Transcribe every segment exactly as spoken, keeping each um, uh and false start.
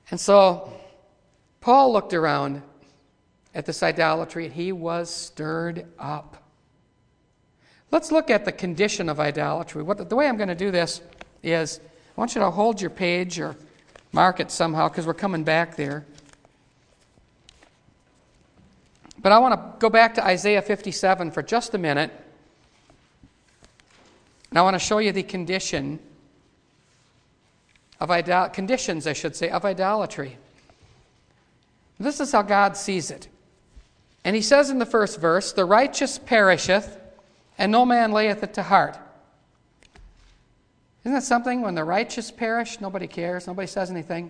And so Paul looked around at this idolatry, and he was stirred up. Let's look at the condition of idolatry. What, the way I'm going to do this is, I want you to hold your page or mark it somehow, because we're coming back there. But I want to go back to Isaiah fifty-seven for just a minute. And I want to show you the condition of idol- conditions, I should say, of idolatry. This is how God sees it. And he says in the first verse, "The righteous perisheth, and no man layeth it to heart." Isn't that something? When the righteous perish, nobody cares, nobody says anything.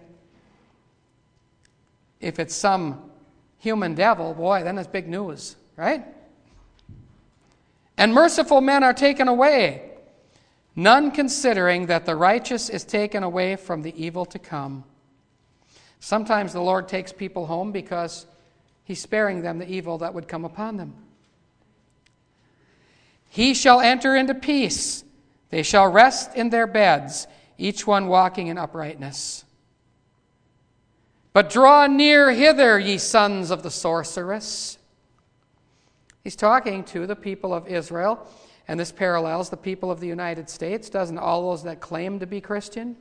If it's some human devil, boy, then it's big news, right? "And merciful men are taken away, none considering that the righteous is taken away from the evil to come." Sometimes the Lord takes people home because he's sparing them the evil that would come upon them. "He shall enter into peace. They shall rest in their beds, each one walking in uprightness. But draw near hither, ye sons of the sorceress." He's talking to the people of Israel, and this parallels the people of the United States, doesn't all those that claim to be Christian?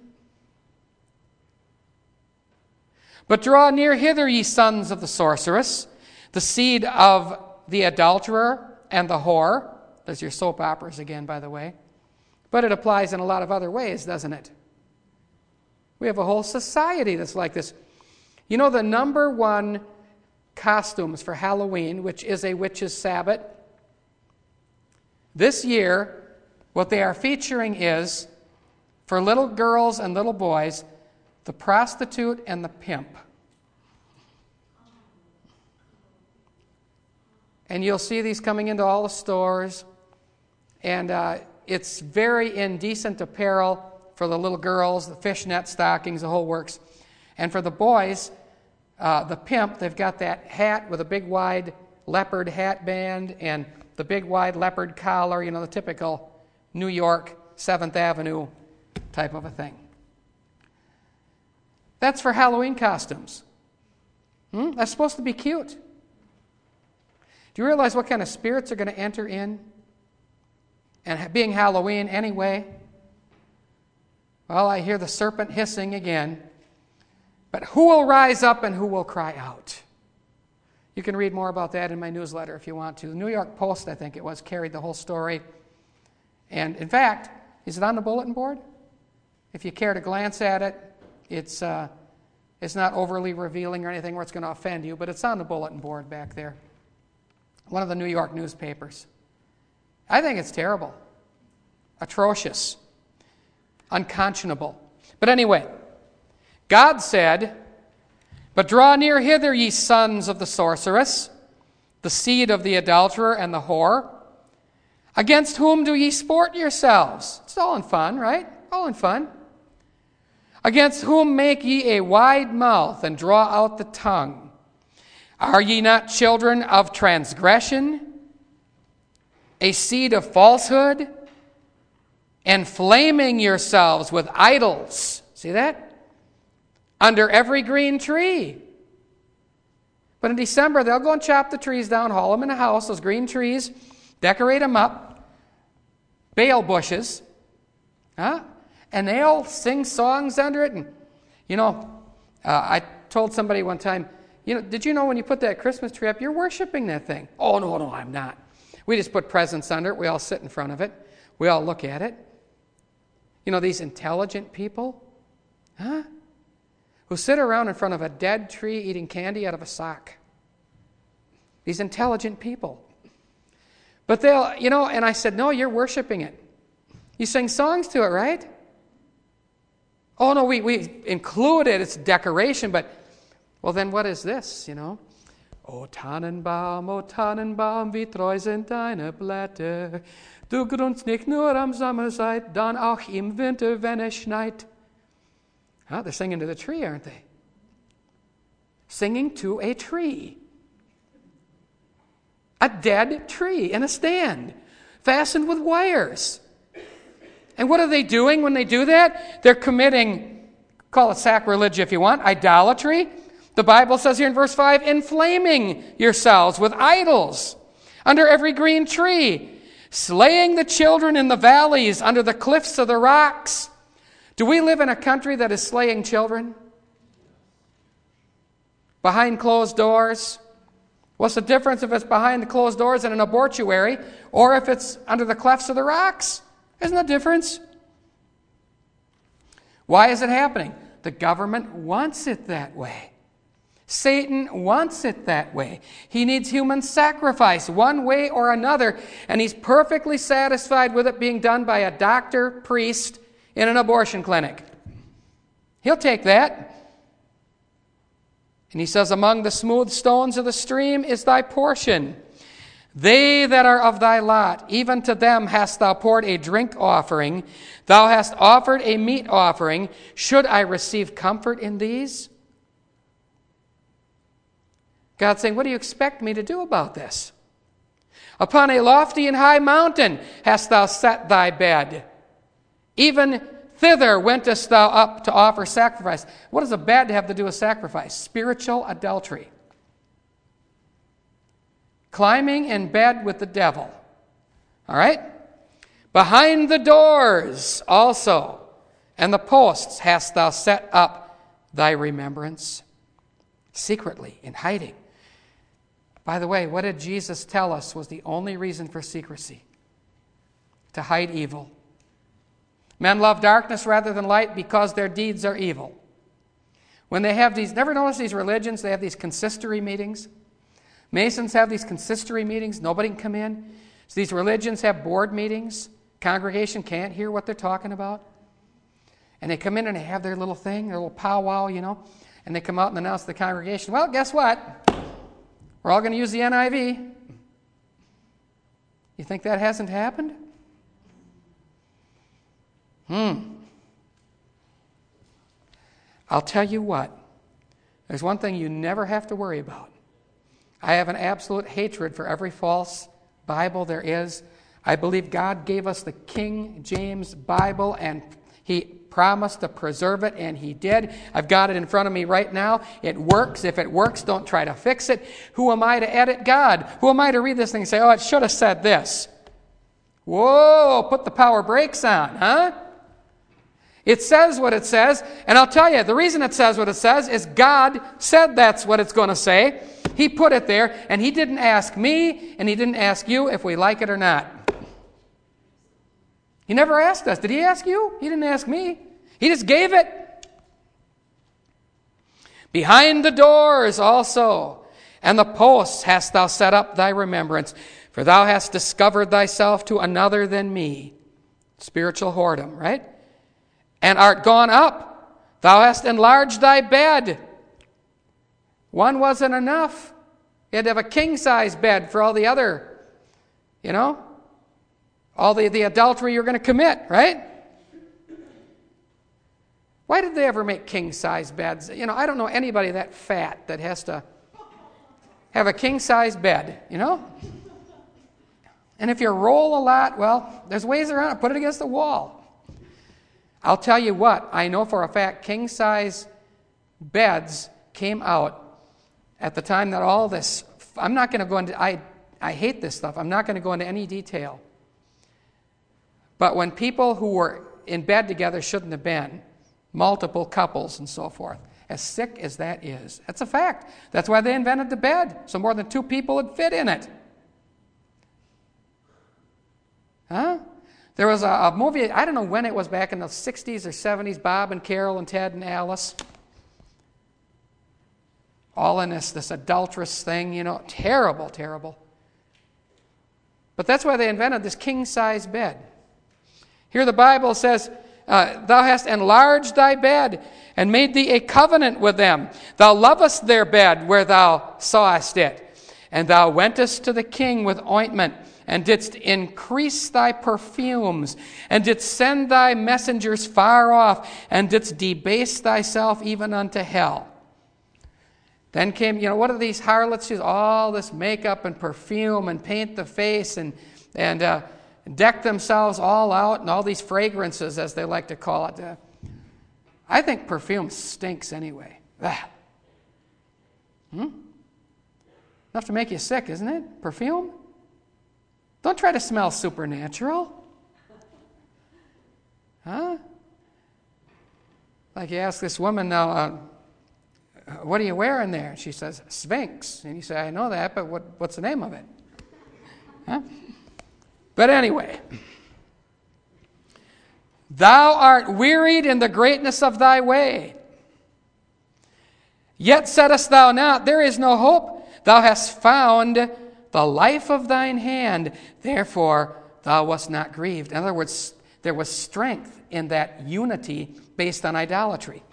"But draw near hither, ye sons of the sorceress, the seed of the adulterer and the whore." There's your soap operas again, by the way. But it applies in a lot of other ways, doesn't it? We have a whole society that's like this. You know, the number one costumes for Halloween, which is a witch's Sabbath, this year, what they are featuring is, for little girls and little boys, the prostitute and the pimp. And you'll see these coming into all the stores. And uh, it's very indecent apparel for the little girls, the fishnet stockings, the whole works. And for the boys, uh, the pimp, they've got that hat with a big wide leopard hat band and the big wide leopard collar, you know, the typical New York seventh Avenue type of a thing. That's for Halloween costumes. Hmm? That's supposed to be cute. Do you realize what kind of spirits are going to enter in? And being Halloween anyway, well, I hear the serpent hissing again. But who will rise up and who will cry out? You can read more about that in my newsletter if you want to. The New York Post, I think it was, carried the whole story. And in fact, is it on the bulletin board? If you care to glance at it, it's uh, it's not overly revealing or anything where it's going to offend you, but it's on the bulletin board back there. One of the New York newspapers. I think it's terrible, atrocious, unconscionable. But anyway, God said, "But draw near hither, ye sons of the sorceress, the seed of the adulterer and the whore. Against whom do ye sport yourselves?" It's all in fun, right? All in fun. "Against whom make ye a wide mouth and draw out the tongue? Are ye not children of transgression, a seed of falsehood, inflaming yourselves with idols?" See that? "Under every green tree." But in December, they'll go and chop the trees down, haul them in a house, those green trees, decorate them up, Baal bushes, huh? And they'll sing songs under it. And, you know, uh, I told somebody one time, you know, did you know when you put that Christmas tree up, you're worshiping that thing? "Oh, no, no, I'm not. We just put presents under it. We all sit in front of it. We all look at it." You know, these intelligent people, huh? Who sit around in front of a dead tree eating candy out of a sock. These intelligent people. But they'll, you know, and I said, "No, you're worshiping it. You sing songs to it, right?" "Oh, no, we, we include it. It's decoration, but..." Well, then what is this, you know? "O Tannenbaum, O Tannenbaum, wie treu sind deine Blätter. Du grünst nicht nur am Sommerzeit, dann auch im Winter, wenn es schneit." Huh? They're singing to the tree, aren't they? Singing to a tree. A dead tree in a stand, fastened with wires. And what are they doing when they do that? They're committing Call it sacrilege if you want. Idolatry. The Bible says here in verse five, inflaming yourselves with idols under every green tree, slaying the children in the valleys, under the cliffs of the rocks. Do we live in a country that is slaying children? Behind closed doors? What's the difference if it's behind the closed doors in an abortuary or if it's under the clefts of the rocks? Isn't that difference? Why is it happening? The government wants it that way. Satan wants it that way. He needs human sacrifice one way or another, and he's perfectly satisfied with it being done by a doctor, priest, in an abortion clinic. He'll take that. And he says, among the smooth stones of the stream is thy portion. They that are of thy lot, even to them hast thou poured a drink offering. Thou hast offered a meat offering. Should I receive comfort in these? God's saying, what do you expect me to do about this? Upon a lofty and high mountain hast thou set thy bed. Even thither wentest thou up to offer sacrifice. What does a bed have to do with sacrifice? Spiritual adultery. Climbing in bed with the devil. All right? Behind the doors also, and the posts hast thou set up thy remembrance. Secretly, in hiding. By the way, what did Jesus tell us was the only reason for secrecy? To hide evil. Men love darkness rather than light because their deeds are evil. When they have these, never notice these religions, they have these consistory meetings. Masons have these consistory meetings, nobody can come in. So these religions have board meetings. Congregation can't hear what they're talking about. And they come in and they have their little thing, their little powwow, you know. And they come out and announce to the congregation, well, guess what? We're all going to use the N I V. You think that hasn't happened? Hmm. I'll tell you what. There's one thing you never have to worry about. I have an absolute hatred for every false Bible there is. I believe God gave us the King James Bible, and He promised to preserve it, and He did. I've got it in front of me right now. It works. If it works, don't try to fix it. Who am I to edit God? Who am I to read this thing and say, oh, it should have said this? Whoa, put the power brakes on, huh? It says what it says, and I'll tell you, the reason it says what it says is God said that's what it's going to say. He put it there, and He didn't ask me, and He didn't ask you if we like it or not. He never asked us. Did He ask you? He didn't ask me. He just gave it. Behind the doors also, and the posts hast thou set up thy remembrance, for thou hast discovered thyself to another than me. Spiritual whoredom, right? And art gone up. Thou hast enlarged thy bed. One wasn't enough. You had to have a king-size bed for all the other, you know, all the, the adultery you're going to commit, right? Why did they ever make king-size beds? You know, I don't know anybody that fat that has to have a king-size bed, you know? And if you roll a lot, well, there's ways around it. Put it against the wall. I'll tell you what, I know for a fact king-size beds came out at the time that all this, I'm not going to go into, I, I hate this stuff. I'm not going to go into any detail. But when people who were in bed together shouldn't have been, multiple couples and so forth, as sick as that is, that's a fact. That's why they invented the bed, so more than two people would fit in it. Huh? There was a, a movie, I don't know when it was, back in the sixties or seventies, Bob and Carol and Ted and Alice. All in this, this adulterous thing, you know, terrible, terrible. But that's why they invented this king-size bed. Here the Bible says, uh, thou hast enlarged thy bed and made thee a covenant with them. Thou lovest their bed where thou sawest it. And thou wentest to the king with ointment, and didst increase thy perfumes, and didst send thy messengers far off, and didst debase thyself even unto hell. Then came, you know, what are these harlots use? All this makeup and perfume and paint the face and and uh, deck themselves all out, and all these fragrances, as they like to call it. Uh, I think perfume stinks anyway. Ugh. Hmm? Enough to make you sick, isn't it? Perfume? Don't try to smell supernatural. Huh? Like you ask this woman now, uh, what are you wearing there? She says, Sphinx. And you say, I know that, but what, what's the name of it? Huh? But anyway, thou art wearied in the greatness of thy way. Yet saidest thou not, there is no hope. Thou hast found the life of thine hand. Therefore, thou wast not grieved. In other words, there was strength in that unity based on idolatry.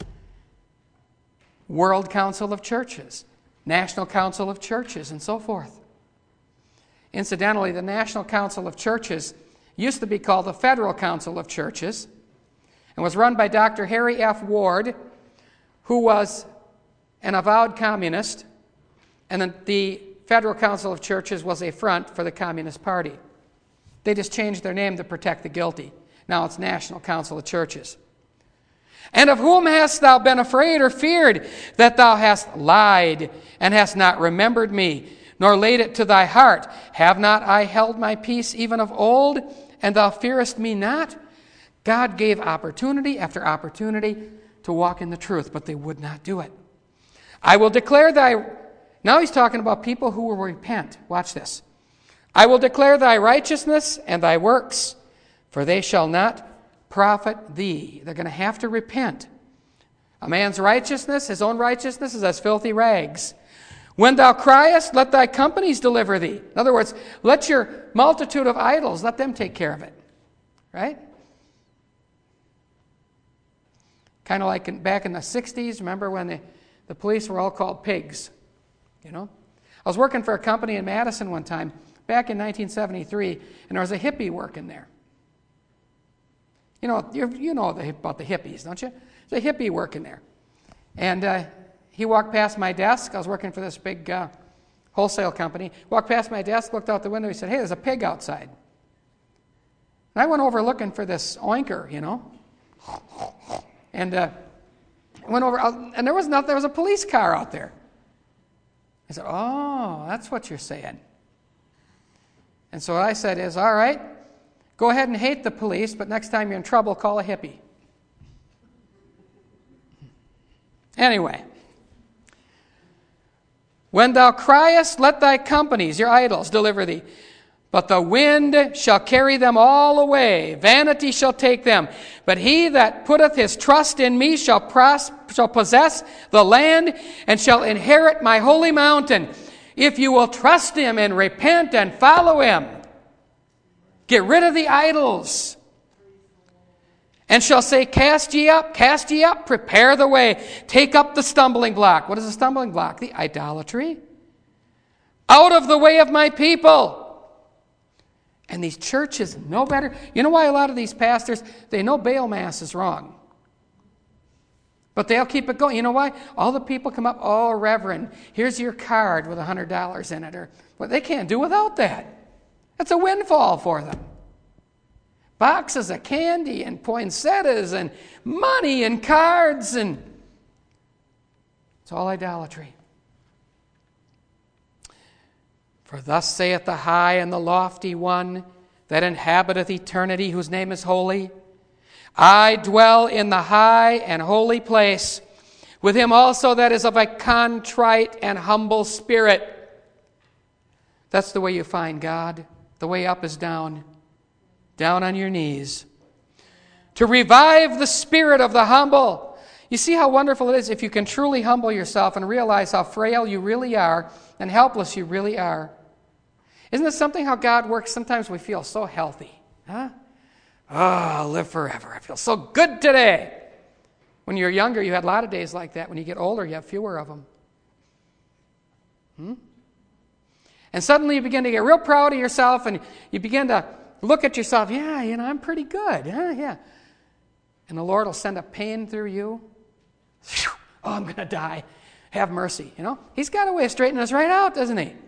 World Council of Churches, National Council of Churches, and so forth. Incidentally, the National Council of Churches used to be called the Federal Council of Churches and was run by Doctor Harry F. Ward, who was an avowed communist, and then the Federal Council of Churches was a front for the Communist Party. They just changed their name to protect the guilty. Now it's National Council of Churches. And of whom hast thou been afraid or feared, that thou hast lied, and hast not remembered me, nor laid it to thy heart? Have not I held my peace even of old, and thou fearest me not? God gave opportunity after opportunity to walk in the truth, but they would not do it. I will declare thy... Now he's talking about people who will repent. Watch this. I will declare thy righteousness and thy works, for they shall not profit thee. They're going to have to repent. A man's righteousness, his own righteousness, is as filthy rags. When thou criest, let thy companies deliver thee. In other words, let your multitude of idols, let them take care of it. Right? Kind of like in, back in the sixties, remember when the, the police were all called pigs? You know? I was working for a company in Madison one time, back in nineteen seventy-three, and there was a hippie working there. You know, you're, you know the, about the hippies, don't you? There's a hippie working there. And uh, he walked past my desk. I was working for this big uh, wholesale company. Walked past my desk, looked out the window. He said, hey, there's a pig outside. And I went over looking for this oinker, you know. And uh, went over, and there was nothing. There was a police car out there. I said, oh, that's what you're saying. And so what I said is, all right, go ahead and hate the police, but next time you're in trouble, call a hippie. Anyway. When thou criest, let thy companies, your idols, deliver thee. But the wind shall carry them all away. Vanity shall take them. But he that putteth his trust in me shall, pros- shall possess the land and shall inherit my holy mountain. If you will trust him and repent and follow him, get rid of the idols. And shall say, cast ye up, cast ye up, prepare the way. Take up the stumbling block. What is a stumbling block? The idolatry. Out of the way of my people. And these churches know better. You know why a lot of these pastors, they know Baal Mass is wrong. But they'll keep it going. You know why? All the people come up, oh, Reverend, here's your card with one hundred dollars in it. Or, well, they can't do without that. That's a windfall for them. Boxes of candy and poinsettias and money and cards, and it's all idolatry. For thus saith the high and the lofty one that inhabiteth eternity, whose name is holy, I dwell in the high and holy place, with him also that is of a contrite and humble spirit. That's the way you find God. The way up is down. Down on your knees. To revive the spirit of the humble. You see how wonderful it is if you can truly humble yourself and realize how frail you really are and helpless you really are. Isn't this something how God works? Sometimes we feel so healthy. Huh? Oh, I'll live forever. I feel so good today. When you're younger, you had a lot of days like that. When you get older, you have fewer of them. Hmm? And suddenly you begin to get real proud of yourself, and you begin to look at yourself, yeah, you know, I'm pretty good. Huh? Yeah. And the Lord will send a pain through you. Whew, oh, I'm going to die. Have mercy. You know, He's got a way of straightening us right out, doesn't He?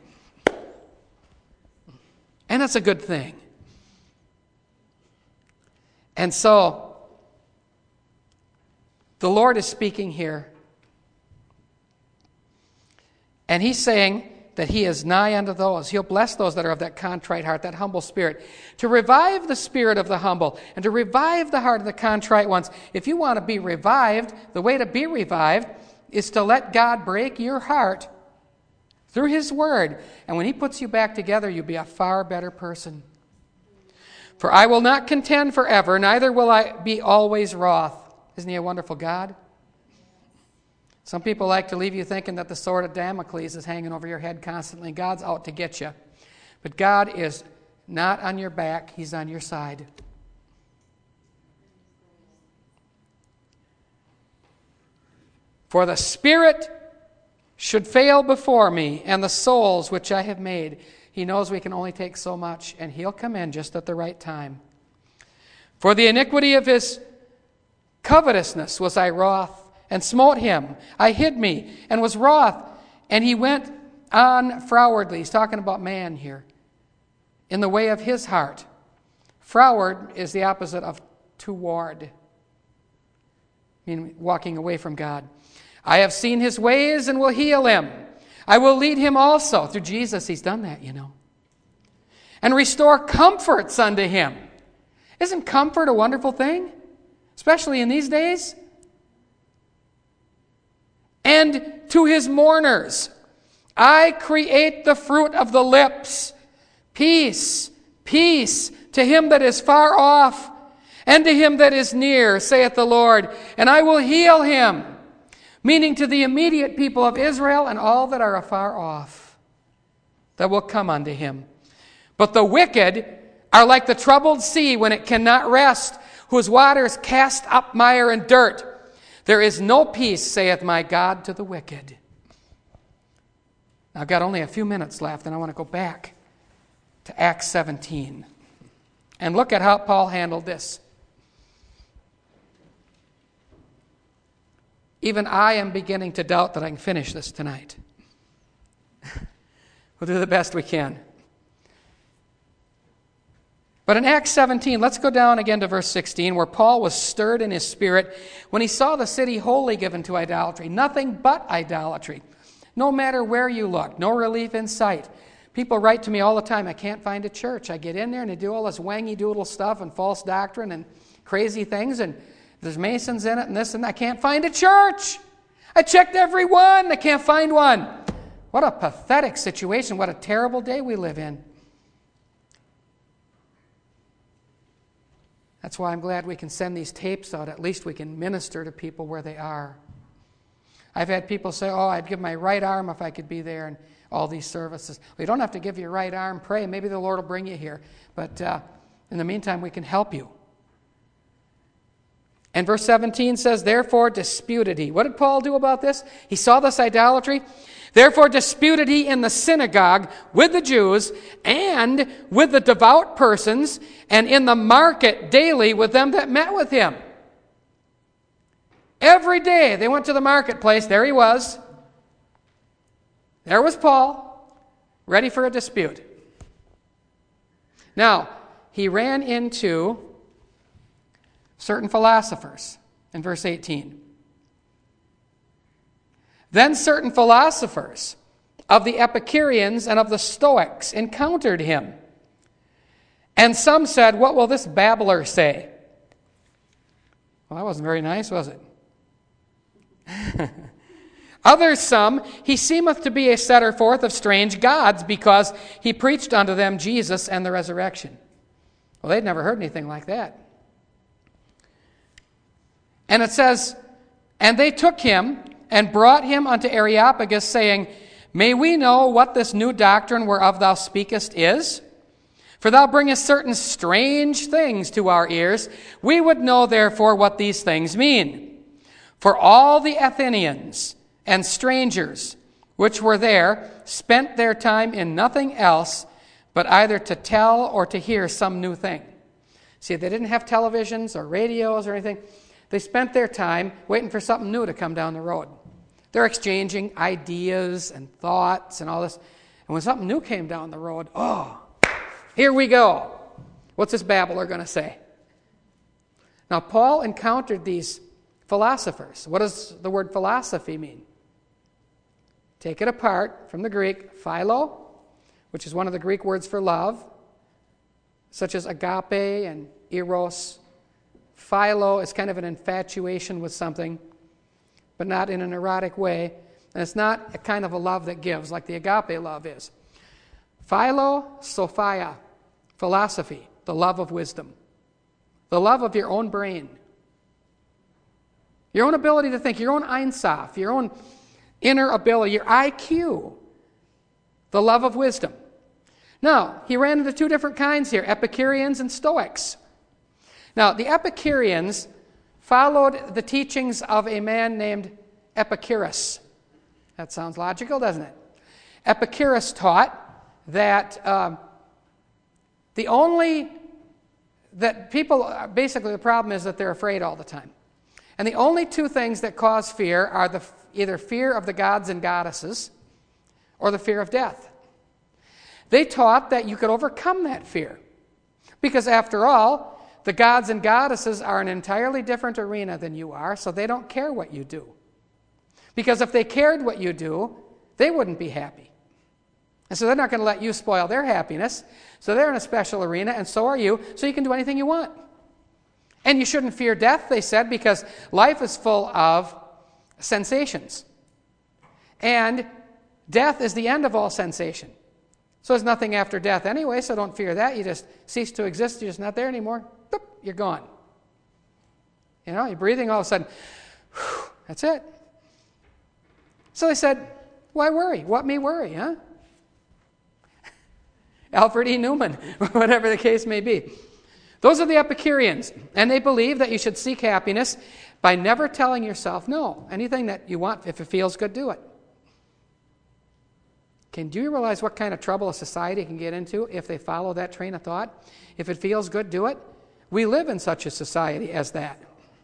And that's a good thing. And so, The Lord is speaking here. And he's saying that he is nigh unto those. He'll bless those that are of that contrite heart, that humble spirit. To revive the spirit of the humble and to revive the heart of the contrite ones. If you want to be revived, the way to be revived is to let God break your heart through his word. And when he puts you back together, you'll be a far better person. For I will not contend forever, neither will I be always wroth. Isn't he a wonderful God? Some people like to leave you thinking that the sword of Damocles is hanging over your head constantly. God's out to get you. But God is not on your back. He's on your side. For the spirit should fail before me, and the souls which I have made. He knows we can only take so much, and he'll come in just at the right time. For the iniquity of his covetousness was I wroth, and smote him. I hid me, and was wroth. And he went on frowardly. He's talking about man here. In the way of his heart. Froward is the opposite of toward. Meaning walking away from God. I have seen his ways and will heal him. I will lead him also. Through Jesus, he's done that, you know. And restore comforts unto him. Isn't comfort a wonderful thing? Especially in these days. And to his mourners, I create the fruit of the lips. Peace, peace to him that is far off, and to him that is near, saith the Lord, and I will heal him. Meaning to the immediate people of Israel and all that are afar off, that will come unto him. But the wicked are like the troubled sea when it cannot rest, whose waters cast up mire and dirt. There is no peace, saith my God, to the wicked. Now, I've got only a few minutes left, and I want to go back to Acts seventeen. And look at how Paul handled this. Even I am beginning to doubt that I can finish this tonight. We'll do the best we can. But in Acts seventeen, let's go down again to verse sixteen, where Paul was stirred in his spirit when he saw the city wholly given to idolatry. Nothing but idolatry. No matter where you look, no relief in sight. People write to me all the time, I can't find a church. I get in there and they do all this wangy doodle stuff and false doctrine and crazy things, and there's Masons in it and this and that. I can't find a church. I checked every one. I can't find one. What a pathetic situation. What a terrible day we live in. That's why I'm glad we can send these tapes out. At least we can minister to people where they are. I've had people say, oh, I'd give my right arm if I could be there in all these services. Well, you don't have to give your right arm. Pray. Maybe the Lord will bring you here. But uh, in the meantime, we can help you. And verse seventeen says, therefore disputed he. What did Paul do about this? He saw this idolatry. Therefore disputed he in the synagogue with the Jews and with the devout persons, and in the market daily with them that met with him. Every day they went to the marketplace. There he was. There was Paul, ready for a dispute. Now, he ran into certain philosophers in verse eighteen. Then certain philosophers of the Epicureans and of the Stoics encountered him. And some said, what will this babbler say? Well, that wasn't very nice, was it? Others some, he seemeth to be a setter forth of strange gods, because he preached unto them Jesus and the resurrection. Well, they'd never heard anything like that. And it says, and they took him and brought him unto Areopagus, saying, may we know what this new doctrine whereof thou speakest is? For thou bringest certain strange things to our ears. We would know therefore what these things mean. For all the Athenians and strangers which were there spent their time in nothing else but either to tell or to hear some new thing. See, they didn't have televisions or radios or anything. They spent their time waiting for something new to come down the road. They're exchanging ideas and thoughts and all this. And when something new came down the road, oh, here we go. What's this babbler going to say? Now, Paul encountered these philosophers. What does the word philosophy mean? Take it apart from the Greek, philo, which is one of the Greek words for love, such as agape and eros. Philo is kind of an infatuation with something, but not in an erotic way. And it's not a kind of a love that gives, like the agape love is. Philosophia, philosophy, the love of wisdom, the love of your own brain, your own ability to think, your own Einsaf, your own inner ability, your I Q, the love of wisdom. Now, he ran into two different kinds here, Epicureans and Stoics. Now, the Epicureans followed the teachings of a man named Epicurus. That sounds logical, doesn't it? Epicurus taught that um, the only, that people, basically the problem is that they're afraid all the time. And the only two things that cause fear are the either fear of the gods and goddesses or the fear of death. They taught that you could overcome that fear. Because after all, the gods and goddesses are an entirely different arena than you are, so they don't care what you do. Because if they cared what you do, they wouldn't be happy. And so they're not going to let you spoil their happiness. So they're in a special arena, and so are you, so you can do anything you want. And you shouldn't fear death, they said, because life is full of sensations. And death is the end of all sensation. So there's nothing after death anyway, so don't fear that. You just cease to exist. You're just not there anymore. Boop, you're gone. You know, you're breathing, all of a sudden, whew, that's it. So they said, why worry? What me worry, huh? Alfred E. Newman, whatever the case may be. Those are the Epicureans, and they believe that you should seek happiness by never telling yourself no. Anything that you want, if it feels good, do it. Can do you realize what kind of trouble a society can get into if they follow that train of thought? If it feels good, do it. We live in such a society as that.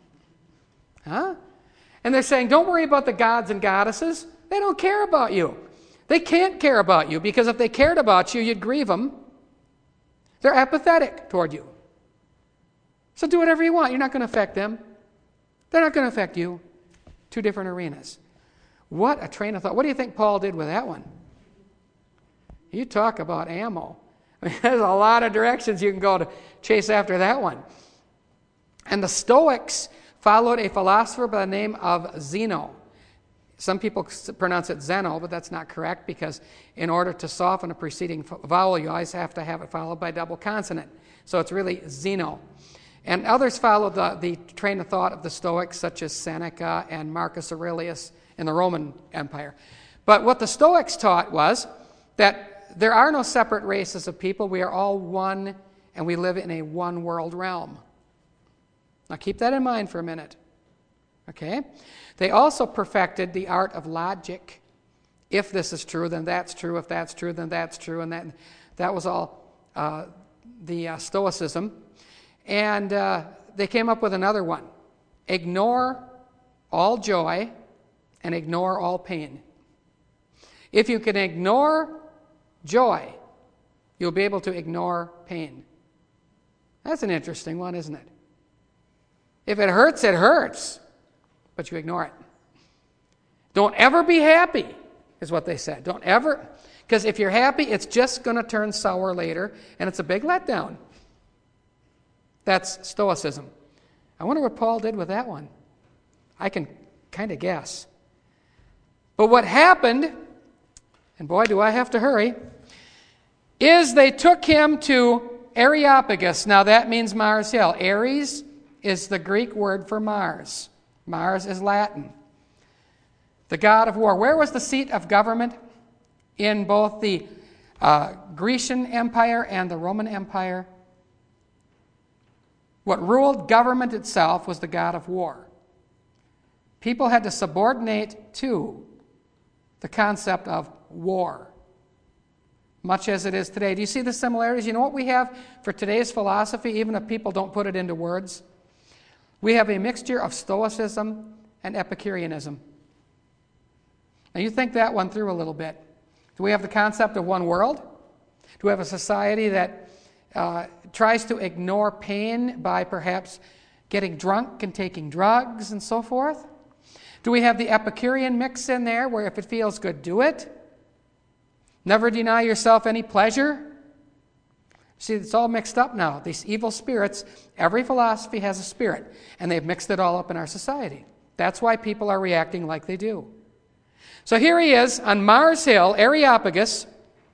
Huh? And they're saying, don't worry about the gods and goddesses. They don't care about you. They can't care about you, because if they cared about you, you'd grieve them. They're apathetic toward you. So do whatever you want. You're not going to affect them. They're not going to affect you. Two different arenas. What a train of thought. What do you think Paul did with that one? You talk about ammo. I mean, there's a lot of directions you can go to chase after that one. And the Stoics followed a philosopher by the name of Zeno. Some people pronounce it Zeno, but that's not correct, because in order to soften a preceding vowel, you always have to have it followed by a double consonant. So it's really Zeno. And others followed the, the train of thought of the Stoics, such as Seneca and Marcus Aurelius in the Roman Empire. But what the Stoics taught was that there are no separate races of people. We are all one, and we live in a one-world realm. Now keep that in mind for a minute. Okay? They also perfected the art of logic. If this is true, then that's true. If that's true, then that's true. And that, that was all uh, the uh, Stoicism. And uh, they came up with another one. Ignore all joy and ignore all pain. If you can ignore joy, you'll be able to ignore pain. That's an interesting one, isn't it? If it hurts, it hurts, but you ignore it. Don't ever be happy, is what they said. Don't ever, because if you're happy, it's just going to turn sour later, and it's a big letdown. That's Stoicism. I wonder what Paul did with that one. I can kind of guess. But what happened, and boy, do I have to hurry, is they took him to Areopagus. Now that means Mars Hill. Ares is the Greek word for Mars. Mars is Latin. The god of war. Where was the seat of government in both the uh, Grecian Empire and the Roman Empire? What ruled government itself was the god of war. People had to subordinate to the concept of war, much as it is today. Do you see the similarities? You know what we have for today's philosophy, even if people don't put it into words? We have a mixture of Stoicism and Epicureanism. Now you think that one through a little bit. Do we have the concept of one world? Do we have a society that uh, tries to ignore pain by perhaps getting drunk and taking drugs and so forth? Do we have the Epicurean mix in there where if it feels good, do it? Never deny yourself any pleasure? See, it's all mixed up now. These evil spirits, every philosophy has a spirit, and they've mixed it all up in our society. That's why people are reacting like they do. So here he is on Mars Hill, Areopagus,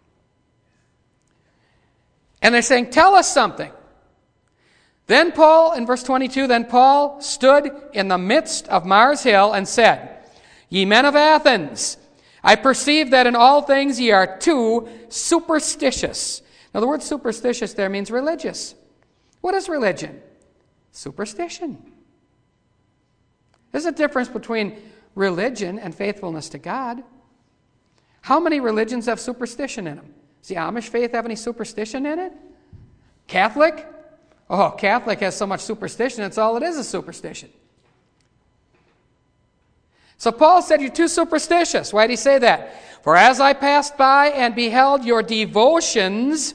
and they're saying, tell us something. Then Paul, in verse twenty-two, then Paul stood in the midst of Mars Hill and said, Ye men of Athens, I perceive that in all things ye are too superstitious. Now the word superstitious there means religious. What is religion? Superstition. There's a difference between religion and faithfulness to God. How many religions have superstition in them? Does the Amish faith have any superstition in it? Catholic? Oh, Catholic has so much superstition, it's all it is is superstition. So Paul said, you're too superstitious. Why did he say that? For as I passed by and beheld your devotions,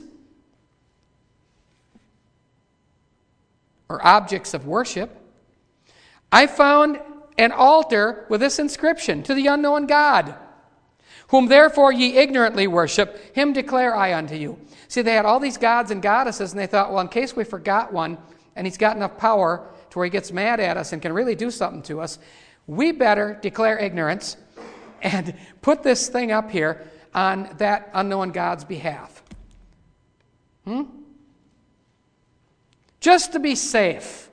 or objects of worship, I found an altar with this inscription, to the unknown God, whom therefore ye ignorantly worship, him declare I unto you. See, they had all these gods and goddesses, and they thought, well, in case we forgot one, and he's got enough power to where he gets mad at us and can really do something to us, we better declare ignorance and put this thing up here on that unknown God's behalf. Hmm? Just to be safe.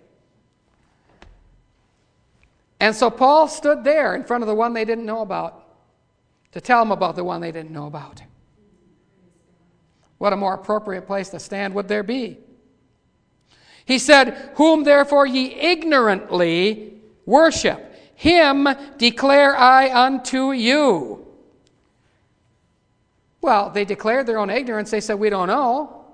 And so Paul stood there in front of the one they didn't know about to tell them about the one they didn't know about. What a more appropriate place to stand would there be? He said, whom therefore ye ignorantly worship, him declare I unto you. Well, they declared their own ignorance. They said, we don't know.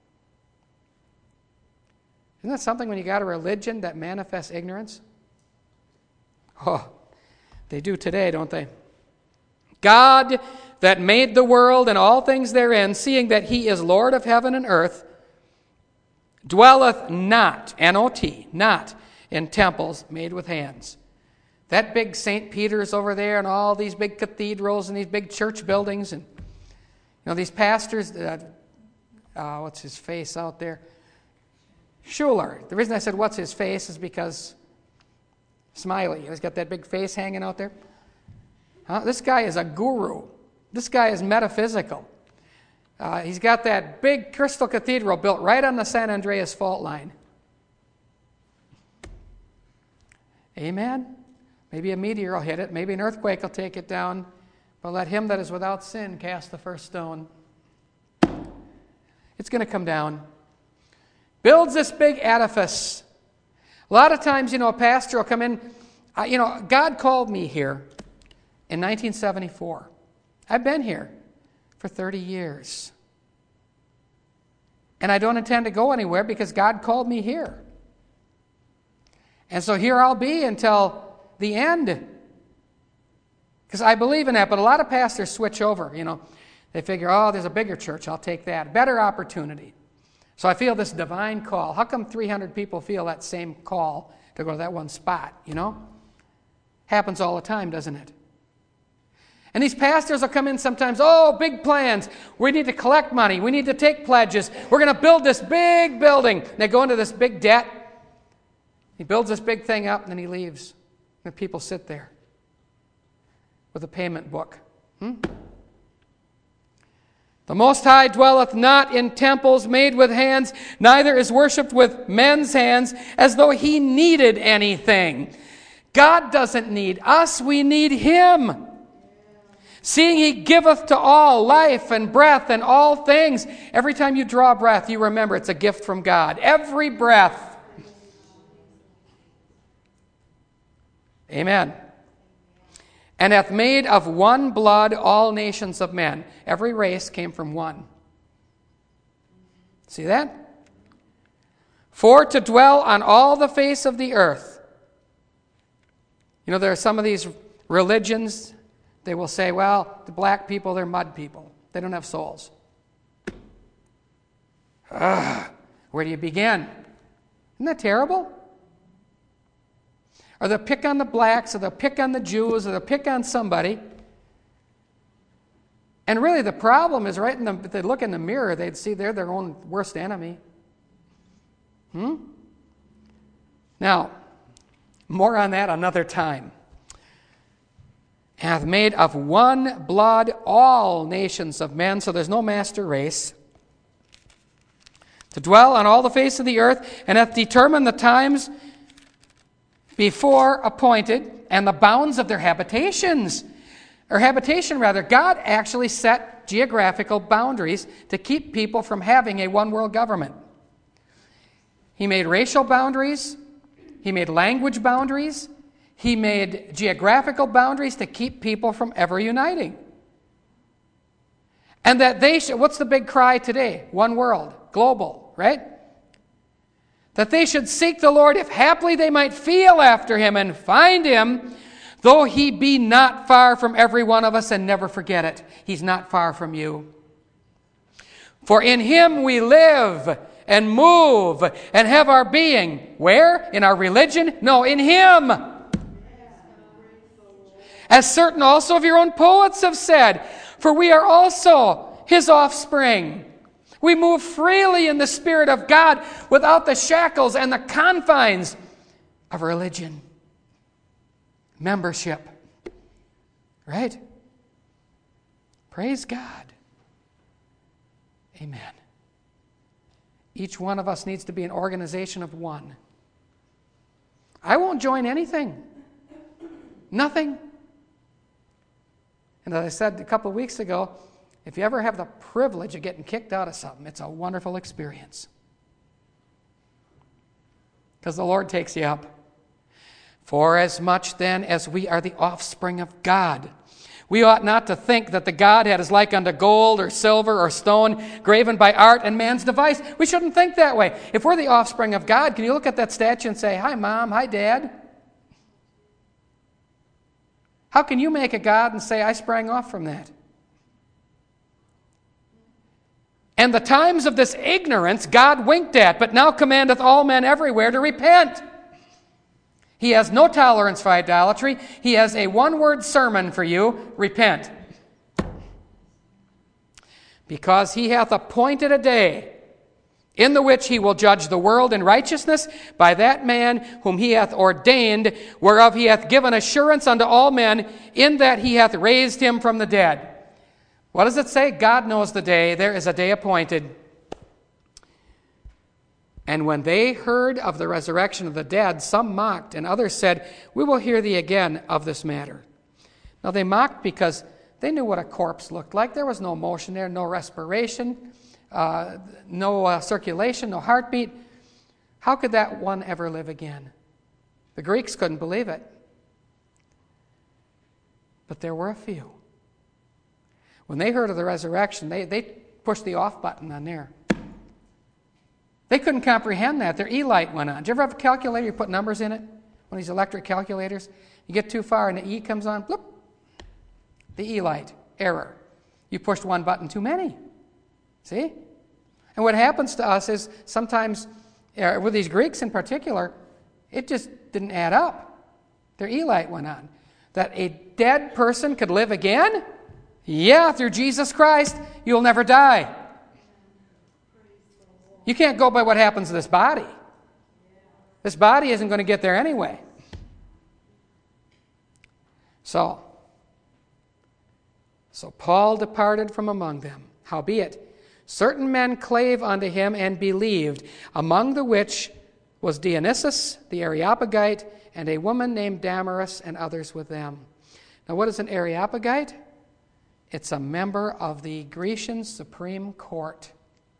Isn't that something when you got a religion that manifests ignorance? Oh, they do today, don't they? God that made the world and all things therein, seeing that he is Lord of heaven and earth, dwelleth not, N O T, not in temples made with hands. That big Saint Peter's over there and all these big cathedrals and these big church buildings and, you know, these pastors, uh, uh, what's his face out there? Schuller. The reason I said what's his face is because Smiley, he's got that big face hanging out there. Huh? This guy is a guru. This guy is metaphysical. Uh, he's got that big crystal cathedral built right on the San Andreas fault line. Amen? Maybe a meteor will hit it. Maybe an earthquake will take it down. But let him that is without sin cast the first stone. It's going to come down. Builds this big edifice. A lot of times, you know, a pastor will come in. Uh, you know, God called me here in nineteen seventy-four. I've been here for thirty years. And I don't intend to go anywhere because God called me here. And so here I'll be until the end. Because I believe in that, but a lot of pastors switch over, you know. They figure, oh, there's a bigger church, I'll take that. Better opportunity. So I feel this divine call. How come three hundred people feel that same call to go to that one spot, you know? Happens all the time, doesn't it? And these pastors will come in sometimes, oh, big plans. We need to collect money. We need to take pledges. We're going to build this big building. And they go into this big debt. He builds this big thing up, and then he leaves. And the people sit there with a payment book. Hmm? The Most High dwelleth not in temples made with hands, neither is worshipped with men's hands, as though he needed anything. God doesn't need us, we need him. Seeing he giveth to all life and breath and all things. Every time you draw a breath, you remember it's a gift from God. Every breath. Amen. And hath made of one blood all nations of men. Every race came from one. See that? For to dwell on all the face of the earth. You know, there are some of these religions, they will say, well, the black people, they're mud people. They don't have souls. Ugh, where do you begin? Isn't that terrible? Or they'll pick on the blacks, or they'll pick on the Jews, or they'll pick on somebody. And really the problem is right in the, if they look in the mirror, they'd see they're their own worst enemy. Hmm? Now, more on that another time. Hath made of one blood all nations of men, so there's no master race, to dwell on all the face of the earth, and hath determined the times before appointed, and the bounds of their habitations. Or habitation, rather. God actually set geographical boundaries to keep people from having a one-world government. He made racial boundaries. He made language boundaries. He made geographical boundaries to keep people from ever uniting. And that they should, what's the big cry today? One world, global, right? That they should seek the Lord, if haply they might feel after him and find him, though he be not far from every one of us, and never forget it. He's not far from you. For in him we live and move and have our being. Where? In our religion? No, in him. As certain also of your own poets have said, for we are also his offspring. We move freely in the Spirit of God without the shackles and the confines of religion. Membership. Right? Praise God. Amen. Each one of us needs to be an organization of one. I won't join anything. Nothing. And as I said a couple of weeks ago, if you ever have the privilege of getting kicked out of something, it's a wonderful experience. Because the Lord takes you up. For as much then as we are the offspring of God, we ought not to think that the Godhead is like unto gold or silver or stone, graven by art and man's device. We shouldn't think that way. If we're the offspring of God, can you look at that statue and say, hi, Mom, hi, Dad? How can you make a God and say, I sprang off from that? And the times of this ignorance God winked at, but now commandeth all men everywhere to repent. He has no tolerance for idolatry. He has a one-word sermon for you, repent. Because he hath appointed a day in the which he will judge the world in righteousness by that man whom he hath ordained, whereof he hath given assurance unto all men, in that he hath raised him from the dead. What does it say? God knows the day. There is a day appointed. And when they heard of the resurrection of the dead, some mocked, and others said, we will hear thee again of this matter. Now they mocked because they knew what a corpse looked like. There was no motion there, no respiration, uh, no uh, circulation, no heartbeat. How could that one ever live again? The Greeks couldn't believe it. But there were a few. When they heard of the resurrection, they, they pushed the off button on there. They couldn't comprehend that. Their E-light went on. Do you ever have a calculator? You put numbers in it? One of these electric calculators? You get too far and the E comes on. Bloop. The E-light. Error. You pushed one button too many. See? And what happens to us is sometimes, uh, with these Greeks in particular, it just didn't add up. Their E-light went on. That a dead person could live again? Yeah, through Jesus Christ, you'll never die. You can't go by what happens to this body. This body isn't going to get there anyway. So, so Paul departed from among them. Howbeit, certain men clave unto him and believed, among the which was Dionysius the Areopagite, and a woman named Damaris, and others with them. Now, what is an Areopagite? It's a member of the Grecian Supreme Court.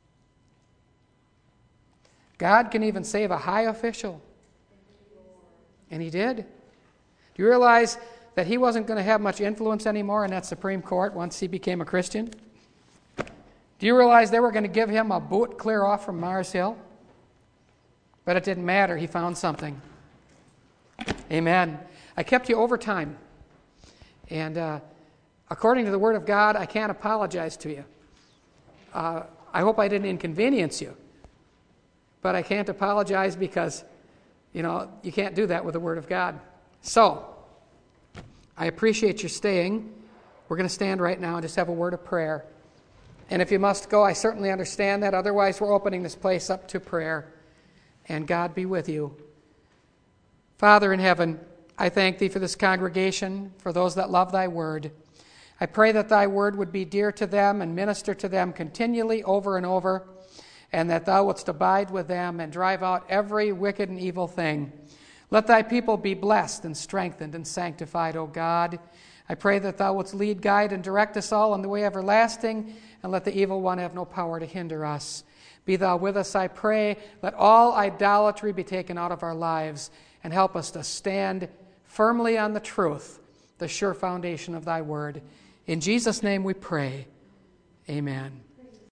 God can even save a high official. And he did. Do you realize that he wasn't going to have much influence anymore in that Supreme Court once he became a Christian? Do you realize they were going to give him a boot clear off from Mars Hill? But it didn't matter. He found something. Amen. I kept you over time. And uh, according to the Word of God, I can't apologize to you. Uh, I hope I didn't inconvenience you. But I can't apologize because, you know, you can't do that with the Word of God. So, I appreciate your staying. We're going to stand right now and just have a word of prayer. And if you must go, I certainly understand that. Otherwise, we're opening this place up to prayer. And God be with you. Father in heaven, I thank thee for this congregation, for those that love thy word. I pray that thy word would be dear to them and minister to them continually over and over, and that thou wouldst abide with them and drive out every wicked and evil thing. Let thy people be blessed and strengthened and sanctified, O God. I pray that thou wouldst lead, guide, and direct us all in the way everlasting, and let the evil one have no power to hinder us. Be thou with us, I pray. Let all idolatry be taken out of our lives, and help us to stand firmly on the truth, the sure foundation of thy word. In Jesus' name we pray. Amen.